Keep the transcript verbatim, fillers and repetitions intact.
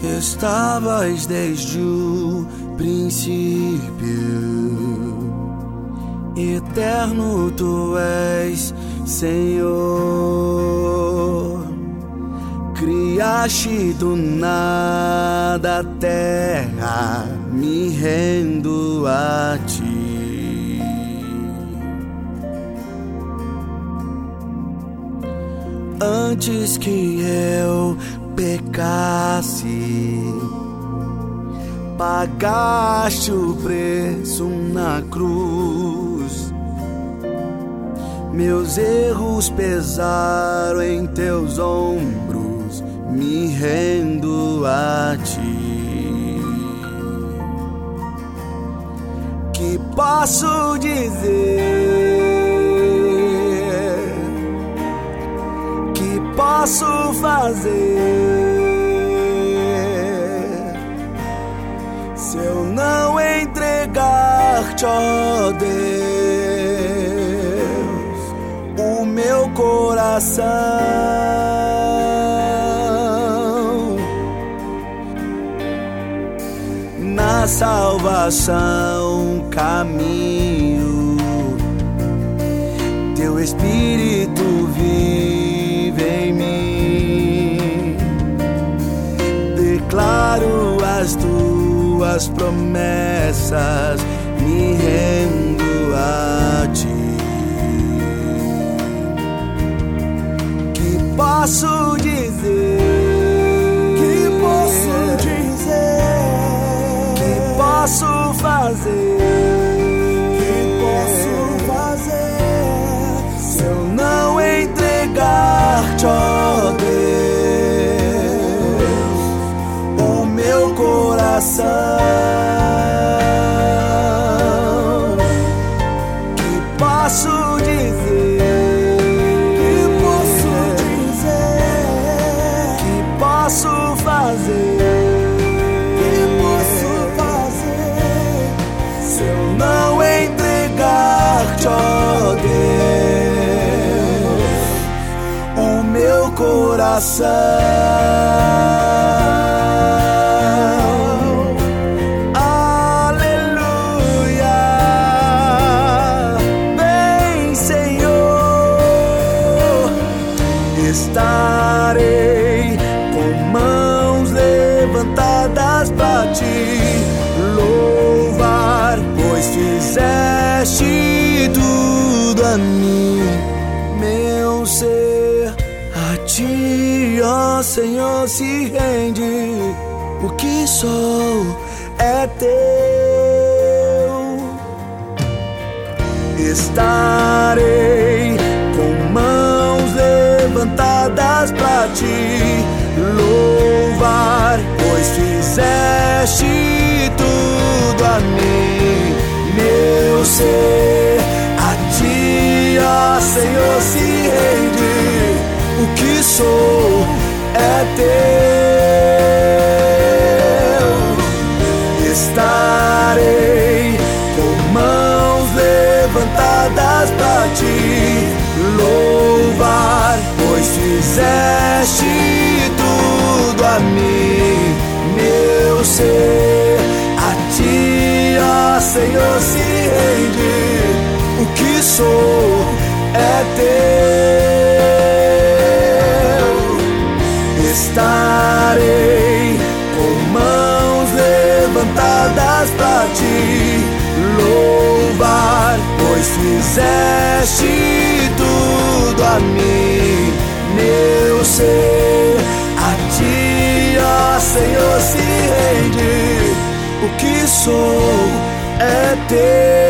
Estavas desde o princípio, eterno tu és, Senhor. Criaste do nada a terra, me rendo a ti. Antes que eu pecasse, pagaste o preço na cruz. Meus erros pesaram em teus ombros, me rendo a ti. Que posso dizer? Que posso fazer? Se eu não entregar-te, ó Deus, o meu coração, na salvação caminho, teu Espírito vive em mim. Declaro as tuas promessas, me rendo a ti. Que posso dizer? Que posso dizer? Que posso fazer? Que posso fazer? Se eu não entregar-te, ó Deus, o meu coração. Coração, aleluia, vem Senhor, estarei com mãos levantadas pra te louvar, pois fizeste tudo a mim, meu ser. A ti, ó Senhor, se rende, o que sou é teu. Estarei com mãos levantadas pra te louvar, pois fizeste tudo a mim, meu ser. A ti, ó Senhor, se rende, o que sou é teu. Estarei com mãos levantadas pra te louvar, pois fizeste tudo a mim, meu ser. A ti, ó Senhor, se rende, o que sou é teu. Estarei com mãos levantadas pra te louvar, pois fizeste tudo a mim, meu ser. A ti, ó Senhor, se rende, o que sou é teu.